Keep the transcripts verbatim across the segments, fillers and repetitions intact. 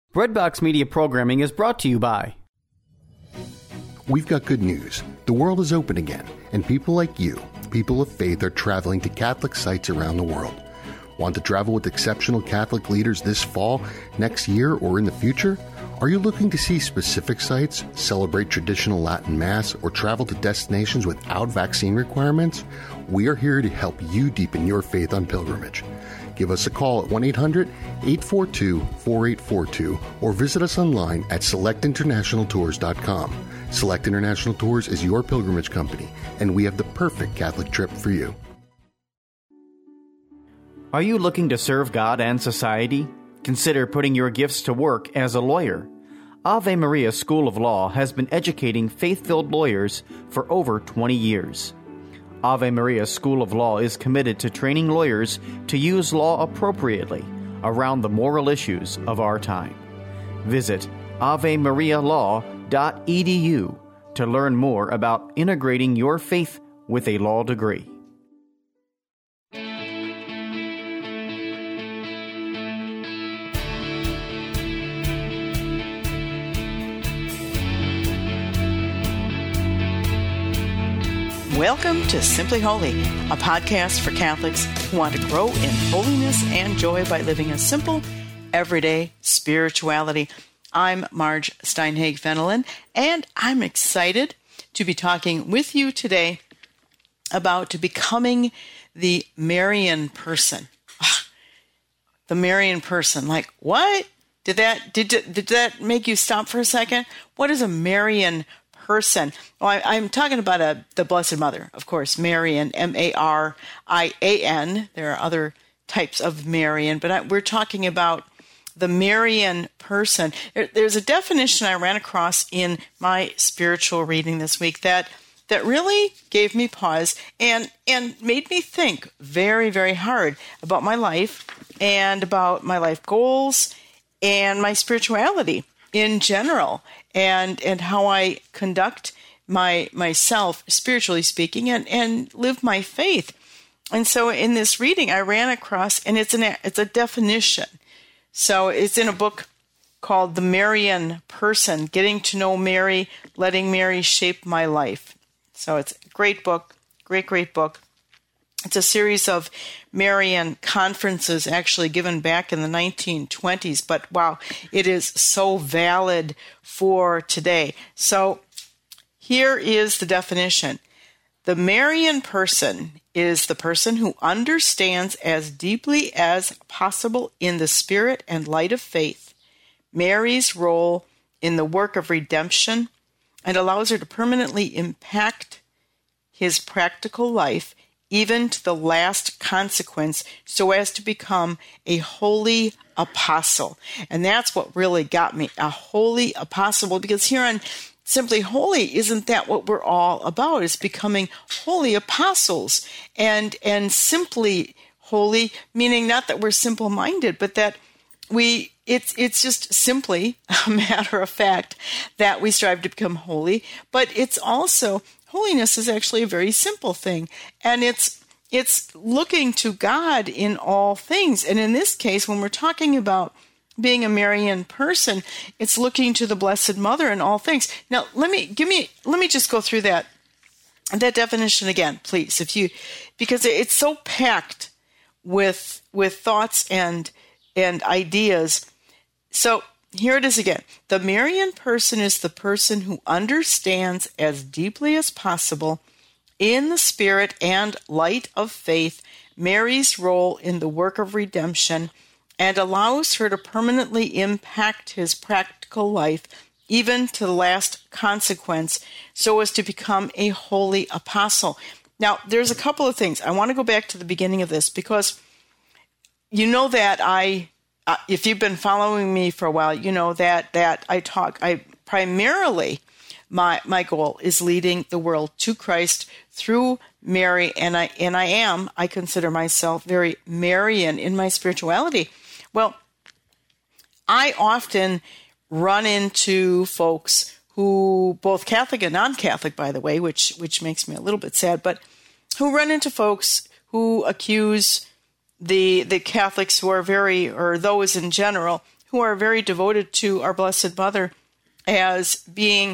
Breadbox Media programming is brought to you by... We've got good news. The world is open again, and people like you, people of faith, are traveling to Catholic sites around the world. Want to travel with exceptional Catholic leaders this fall, next year, or in the future? Are you looking to see specific sites, celebrate traditional Latin Mass, or travel to destinations without vaccine requirements? We are here to help you deepen your faith on pilgrimage. Give us a call at one eight hundred eight four two four eight four two or visit us online at select international tours dot com. Select International Tours is your pilgrimage company, and we have the perfect Catholic trip for you. Are you looking to serve God and society? Consider putting your gifts to work as a lawyer. Ave Maria School of Law has been educating faith-filled lawyers for over twenty years. Ave Maria School of Law is committed to training lawyers to use law appropriately around the moral issues of our time. Visit ave maria law dot e d u to learn more about integrating your faith with a law degree. Welcome to Simply Holy, a podcast for Catholics who want to grow in holiness and joy by living a simple, everyday spirituality. I'm Marge Steinhage-Fenelon, and I'm excited to be talking with you today about becoming the Marian person. Ugh, the Marian person, like what? Did that did did that make you stop for a second? What is a Marian person? Well, I, I'm talking about a, the Blessed Mother, of course, Marian, M A R I A N. There are other types of Marian, but I, we're talking about the Marian person. There, there's a definition I ran across in my spiritual reading this week that that really gave me pause and and made me think very, very hard about my life and about my life goals and my spirituality in general, and and how I conduct my myself spiritually speaking, and, and live my faith. And so in this reading I ran across, and it's an it's a definition. So it's in a book called The Marian Person, Getting to Know Mary, Letting Mary Shape My Life. So it's a great book, great, great book. It's a series of Marian conferences actually given back in the nineteen twenties, but wow, it is so valid for today. So here is the definition. The Marian person is the person who understands as deeply as possible in the spirit and light of faith Mary's role in the work of redemption and allows her to permanently impact his practical life even to the last consequence, so as to become a holy apostle. And that's what really got me, a holy apostle, because here on Simply Holy, isn't that what we're all about, is becoming holy apostles, and and simply holy, meaning not that we're simple-minded, but that we it's it's just simply a matter of fact that we strive to become holy, but it's also holiness is actually a very simple thing, and it's it's looking to God in all things. And in this case, when we're talking about being a Marian person, it's looking to the Blessed Mother in all things. Now, let me give me let me just go through that that definition again, please, if you because it's so packed with with thoughts and and ideas. So here it is again. The Marian person is the person who understands as deeply as possible in the spirit and light of faith Mary's role in the work of redemption and allows her to permanently impact his practical life even to the last consequence so as to become a holy apostle. Now, there's a couple of things. I want to go back to the beginning of this because you know that I Uh, if you've been following me for a while, you know that that I talk. I primarily my my goal is leading the world to Christ through Mary, and I and I am. I consider myself very Marian in my spirituality. Well, I often run into folks who, both Catholic and non-Catholic, by the way, which which makes me a little bit sad, but who run into folks who accuse the the Catholics who are very, or those in general, who are very devoted to our Blessed Mother as being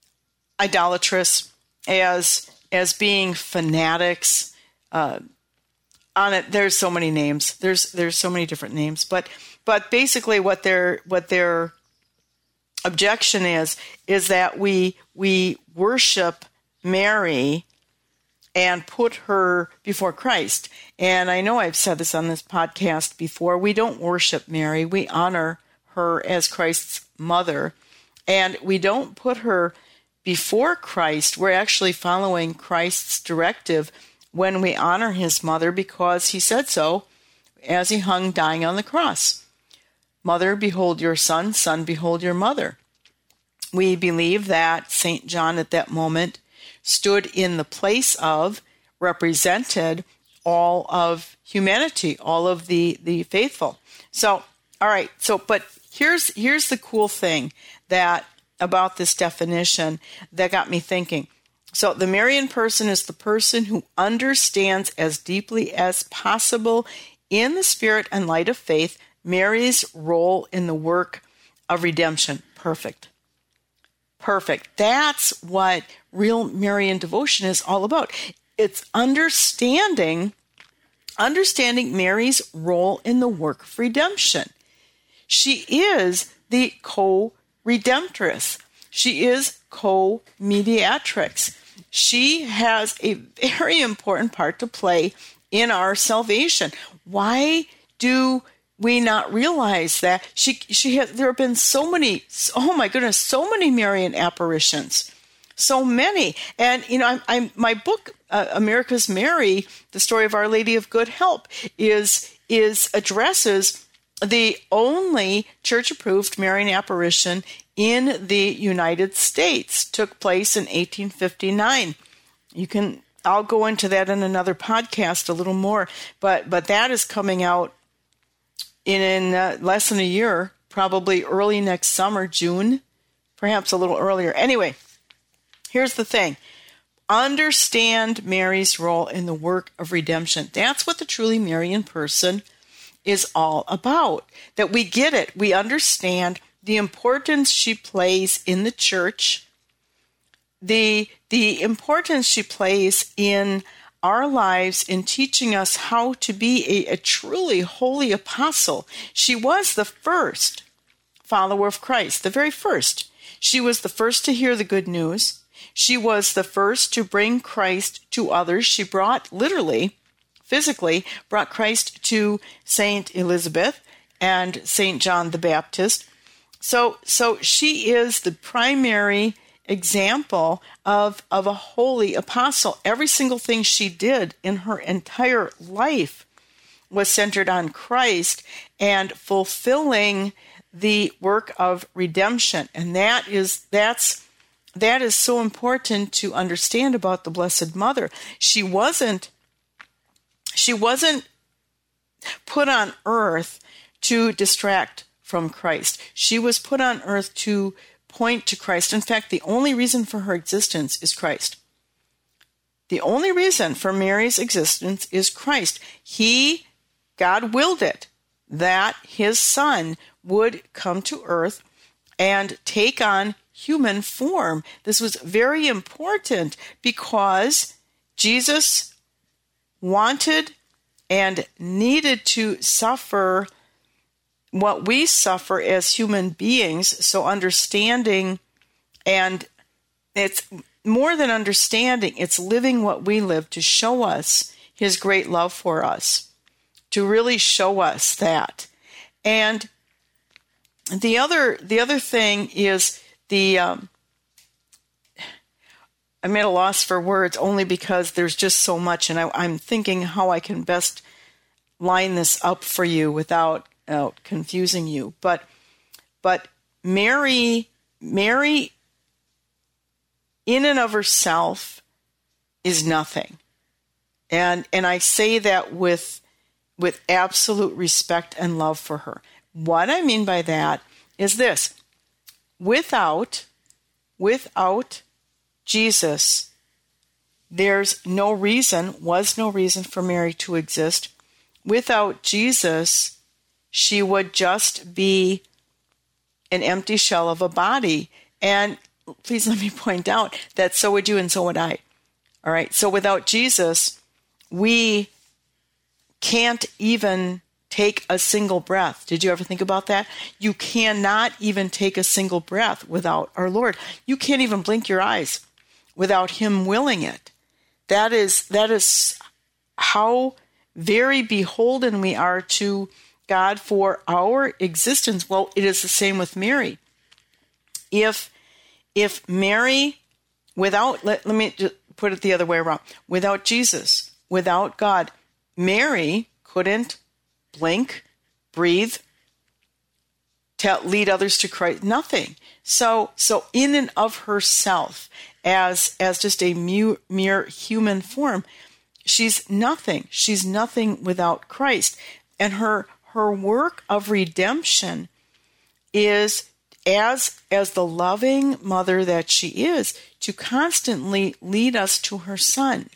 idolatrous, as as being fanatics. Uh, on it, there's so many names. There's there's so many different names, but but basically, what their what their objection is is that we we worship Mary and put her before Christ. And I know I've said this on this podcast before. We don't worship Mary. We honor her as Christ's mother. And we don't put her before Christ. We're actually following Christ's directive when we honor his mother, because he said so as he hung dying on the cross. Mother, behold your son. Son, behold your mother. We believe that Saint John at that moment stood in the place of, represented all of humanity, all of the, the faithful. So, all right. So, but here's here's the cool thing that about this definition that got me thinking. So, the Marian person is the person who understands as deeply as possible in the spirit and light of faith Mary's role in the work of redemption. Perfect. Perfect. That's what real Marian devotion is all about. It's understanding, understanding Mary's role in the work of redemption. She is the co-redemptress. She is co-mediatrix. She has a very important part to play in our salvation. Why do we not realize that? She she has, there have been so many, oh my goodness, so many Marian apparitions, so many. And you know, I'm, I'm my book, uh, America's Mary, the story of Our Lady of Good Help, is is addresses the only church-approved Marian apparition in the United States. Took place in eighteen fifty-nine. You can, I'll go into that in another podcast a little more, but but that is coming out in, in uh, less than a year, probably early next summer, June, perhaps a little earlier. Anyway, here's the thing. Understand Mary's role in the work of redemption. That's what the truly Marian person is all about. That we get it. We understand the importance she plays in the church, the, the importance she plays in our lives in teaching us how to be a, a truly holy apostle. She was the first follower of Christ, the very first. She was the first to hear the good news. She was the first to bring Christ to others. She brought, literally, physically, brought Christ to Saint Elizabeth and Saint John the Baptist. So, so she is the primary example of, of a holy apostle. Every single thing she did in her entire life was centered on Christ and fulfilling the work of redemption. And that is that's that is so important to understand about the Blessed Mother. She wasn't she wasn't put on earth to distract from Christ. She was put on earth to point to Christ. In fact, the only reason for her existence is Christ. The only reason for Mary's existence is Christ. He, God willed it, that his son would come to earth and take on human form. This was very important because Jesus wanted and needed to suffer what we suffer as human beings. So understanding, and it's more than understanding, it's living what we live to show us his great love for us, to really show us that. And the other the other thing is the um, I'm at a loss for words only because there's just so much, and I, I'm thinking how I can best line this up for you without uh, confusing you. But but Mary Mary in and of herself is nothing, and and I say that with with absolute respect and love for her. What I mean by that is this: without without Jesus, there's no reason, was no reason for Mary to exist. Without Jesus, she would just be an empty shell of a body. And please let me point out that so would you and so would I. All right. So without Jesus, we can't even take a single breath. Did you ever think about that? You cannot even take a single breath without our Lord. You can't even blink your eyes without him willing it. That is, that is how very beholden we are to God for our existence. Well, it is the same with Mary. If, if Mary, without, let, let me just put it the other way around, without Jesus, without God, Mary couldn't blink, breathe, tell, lead others to Christ, nothing. So, so in and of herself, as as just a mere, mere human form, she's nothing. She's nothing without Christ. And her her work of redemption is, as as the loving mother that she is, to constantly lead us to her Son.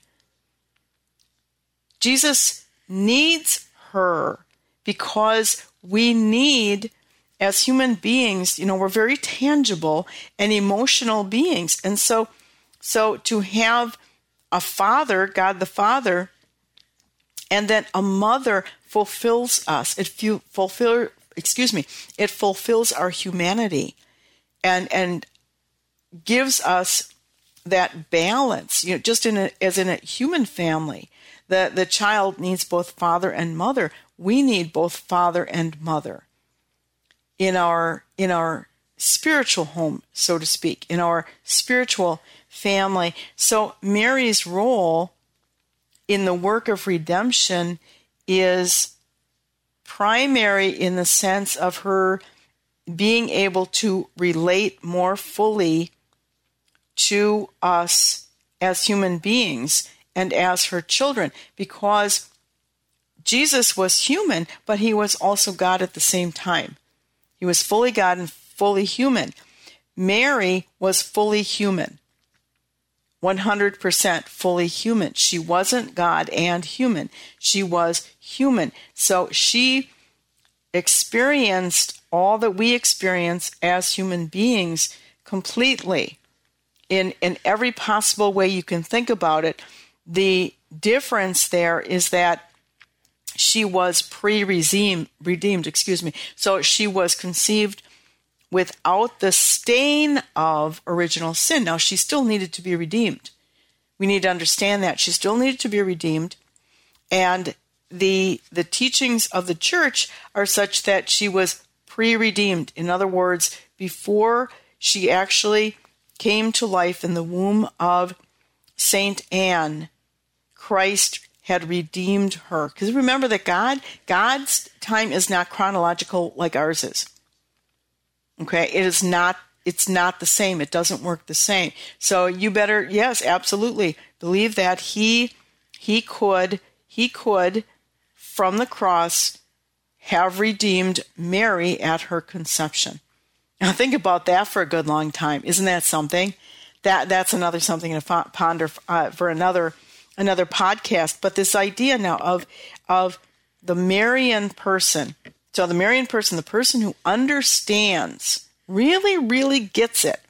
Jesus needs her because we need, as human beings, you know, we're very tangible and emotional beings. And so, so to have a father, God the Father, and then a mother fulfills us. It fu- fulfill, excuse me, it fulfills our humanity and, and gives us that balance, you know, just in a, as in a human family. The, the child needs both father and mother. We need both father and mother in our in our spiritual home, so to speak, in our spiritual family. So Mary's role in the work of redemption is primary in the sense of her being able to relate more fully to us as human beings and as her children, because Jesus was human, but he was also God at the same time. He was fully God and fully human. Mary was fully human, one hundred percent fully human. She wasn't God and human. She was human. So she experienced all that we experience as human beings completely in, in every possible way you can think about it. The difference there is that she was pre-redeemed, redeemed, excuse me. So she was conceived without the stain of original sin. Now, she still needed to be redeemed. We need to understand that. She still needed to be redeemed. And the the teachings of the church are such that she was pre-redeemed. In other words, before she actually came to life in the womb of Saint Anne, Christ had redeemed her. Because remember that God, God's time is not chronological like ours is. Okay, it is not, it's not the same. It doesn't work the same. So you better, yes, absolutely, believe that he he could, he could, from the cross, have redeemed Mary at her conception. Now think about that for a good long time. Isn't that something? That that's another something to ponder uh, for another another podcast. But this idea now of of the Marian person. So the Marian person, the person who understands, really, really gets it,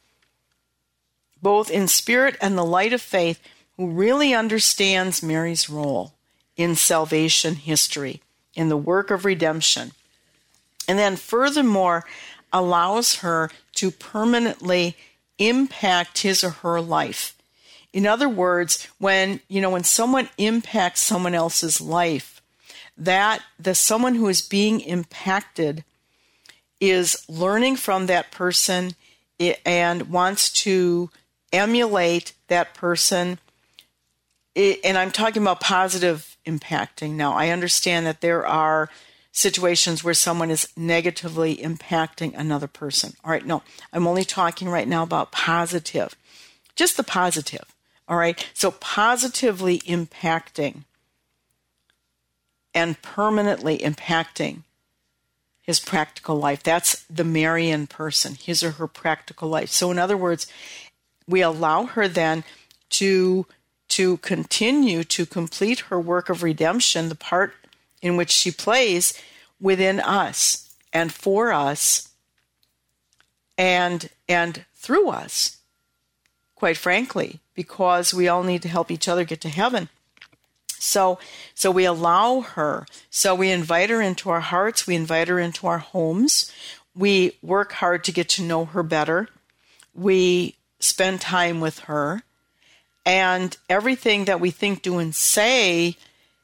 both in spirit and the light of faith, who really understands Mary's role in salvation history, in the work of redemption. And then furthermore, allows her to permanently impact his or her life. In other words, when, you know, when someone impacts someone else's life, that the someone who is being impacted is learning from that person and wants to emulate that person. And I'm talking about positive impacting. Now, I understand that there are situations where someone is negatively impacting another person. All right, no, I'm only talking right now about positive, just the positive. All right, so positively impacting and permanently impacting his practical life. That's the Marian person, his or her practical life. So in other words, we allow her then to, to continue to complete her work of redemption, the part in which she plays within us and for us, and and through us, quite frankly, because we all need to help each other get to heaven. So, so we allow her. So we invite her into our hearts. We invite her into our homes. We work hard to get to know her better. We spend time with her. And everything that we think, do, and say,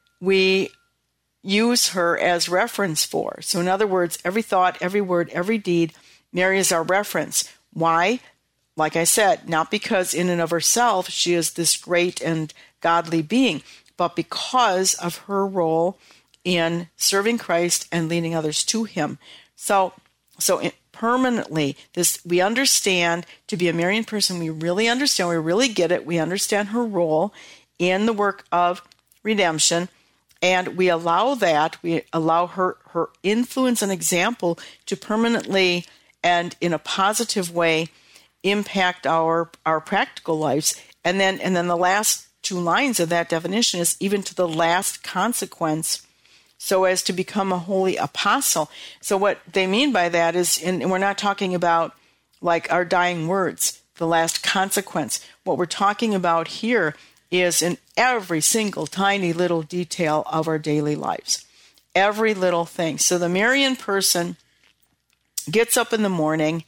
we use her as reference for. So in other words, every thought, every word, every deed, Mary is our reference. Why? Like I said, not because in and of herself she is this great and godly being, but because of her role in serving Christ and leading others to him. So, so it, permanently, this we understand to be a Marian person. We really understand. We really get it. We understand her role in the work of redemption, and we allow that. We allow her her influence and example to permanently and in a positive way impact our our practical lives. And then and then the last two lines of that definition is even to the last consequence, so as to become a holy apostle. So what they mean by that is, and we're not talking about like our dying words, the last consequence. What we're talking about here is in every single tiny little detail of our daily lives. Every little thing. So the Marian person gets up in the morning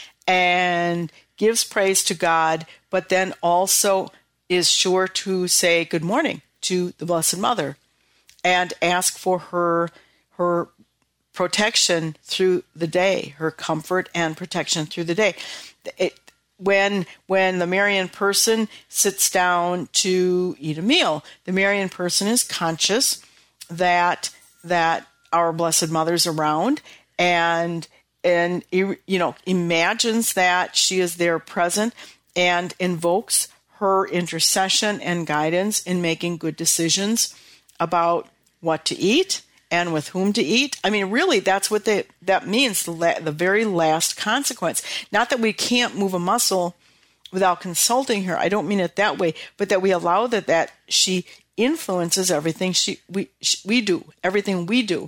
and gives praise to God, but then also is sure to say good morning to the Blessed Mother and ask for her her protection through the day, her comfort and protection through the day. It, when when the Marian person sits down to eat a meal, the Marian person is conscious that that our Blessed Mother's around, and and you know imagines that she is there present and invokes her intercession and guidance in making good decisions about what to eat and with whom to eat. I mean, really, that's what they, that means, the, la- the very last consequence. Not that we can't move a muscle without consulting her. I don't mean it that way, but that we allow that, that she influences everything she we she, we do, everything we do,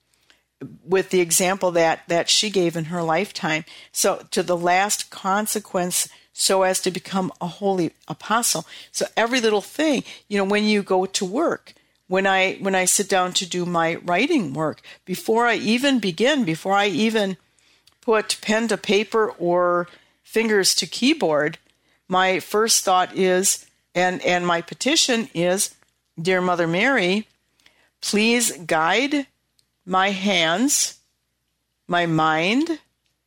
with the example that, that she gave in her lifetime. So to the last consequence, so as to become a holy apostle. So every little thing, you know, when you go to work, when I when I sit down to do my writing work, before I even begin, before I even put pen to paper or fingers to keyboard, my first thought is, and, and my petition is, Dear Mother Mary, please guide my hands, my mind,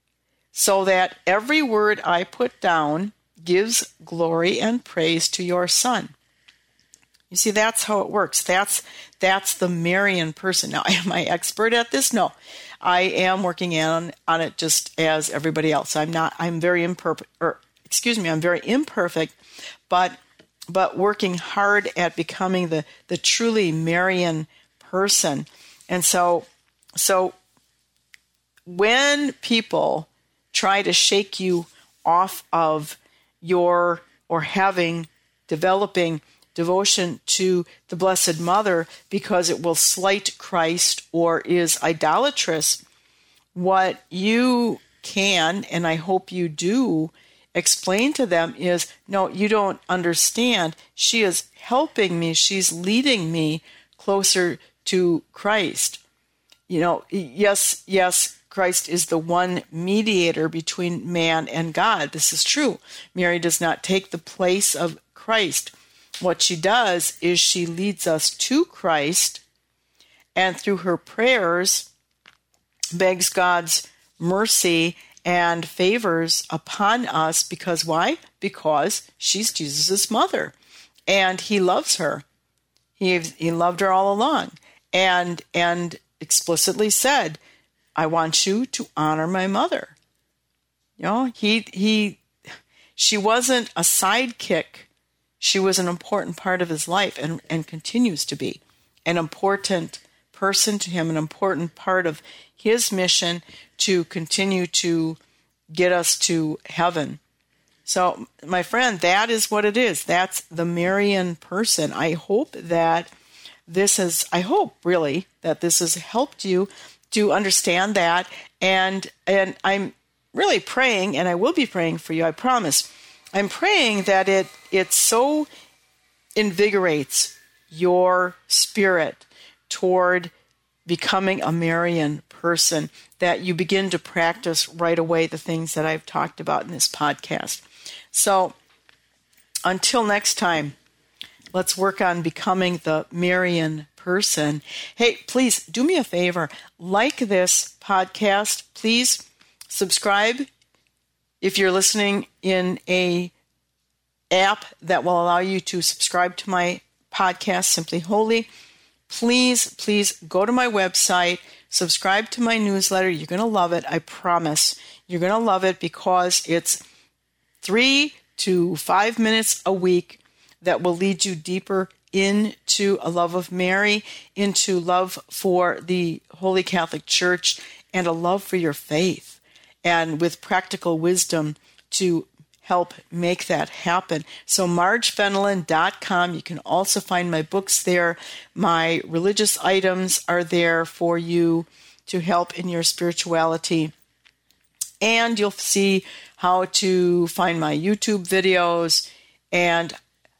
so that every word I put down gives glory and praise to your Son. You see, that's how it works. That's that's the Marian person. Now, am I expert at this? No. I am working on, on it just as everybody else. I'm not, I'm very imperfect, or excuse me, I'm very imperfect, but but working hard at becoming the, the truly Marian person. And so so when people try to shake you off of your, or having, developing devotion to the Blessed Mother because it will slight Christ or is idolatrous, what you can, and I hope you do, explain to them is, no, you don't understand. She is helping me. She's leading me closer to Christ. You know, yes, yes, Christ is the one mediator between man and God. This is true. Mary does not take the place of Christ. What she does is she leads us to Christ, and through her prayers begs God's mercy and favors upon us. Because why? Because she's Jesus' mother, and he loves her. He, he loved her all along, and and explicitly said, I want you to honor my mother. You know, he he she wasn't a sidekick. She was an important part of his life, and, and continues to be an important person to him, an important part of his mission to continue to get us to heaven. So, my friend, that is what it is. That's the Marian person. I hope that this has, I hope really that this has helped you to understand that. And, and I'm really praying, and I will be praying for you, I promise. I'm praying that it it so invigorates your spirit toward becoming a Marian person that you begin to practice right away the things that I've talked about in this podcast. So until next time, let's work on becoming the Marian person. Hey, please do me a favor. Like this podcast. Please subscribe if you're listening in a app that will allow you to subscribe to my podcast, Simply Holy. Please, please go to my website, subscribe to my newsletter. You're going to love it. I promise. You're going to love it because it's three to five minutes a week that will lead you deeper into a love of Mary, into love for the Holy Catholic Church, and a love for your faith, and with practical wisdom to help make that happen. So marge fenelon dot com. You can also find my books there. My religious items are there for you to help in your spirituality. And you'll see how to find my YouTube videos. And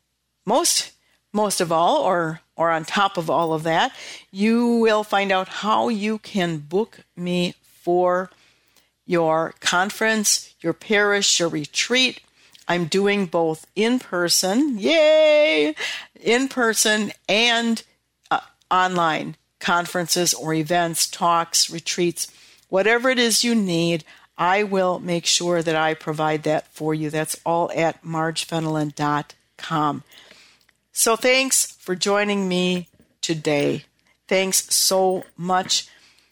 most most of all, or or on top of all of that, you will find out how you can book me for your conference, your parish, your retreat. I'm doing both in person, yay, in person and uh, online conferences or events, talks, retreats, whatever it is you need. I will make sure that I provide that for you. That's all at marge fenelon dot com. So thanks for joining me today. Thanks so much.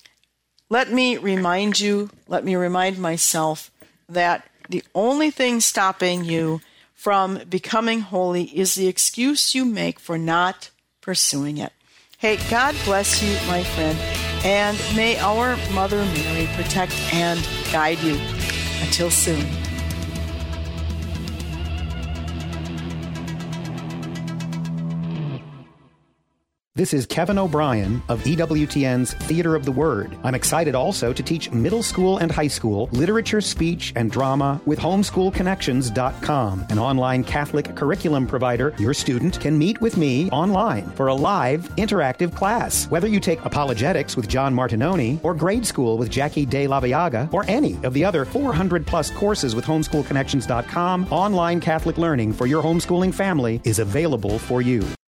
Let me remind you, let me remind myself that the only thing stopping you from becoming holy is the excuse you make for not pursuing it. Hey, God bless you, my friend, and may our Mother Mary protect and guide you. Until soon. This is Kevin O'Brien of E W T N's Theater of the Word. I'm excited also to teach middle school and high school literature, speech, and drama with homeschool connections dot com, an online Catholic curriculum provider. Your student can meet with me online for a live, interactive class. Whether you take apologetics with John Martinoni, or grade school with Jackie De La Viaga, or any of the other four hundred plus courses with homeschool connections dot com, online Catholic learning for your homeschooling family is available for you.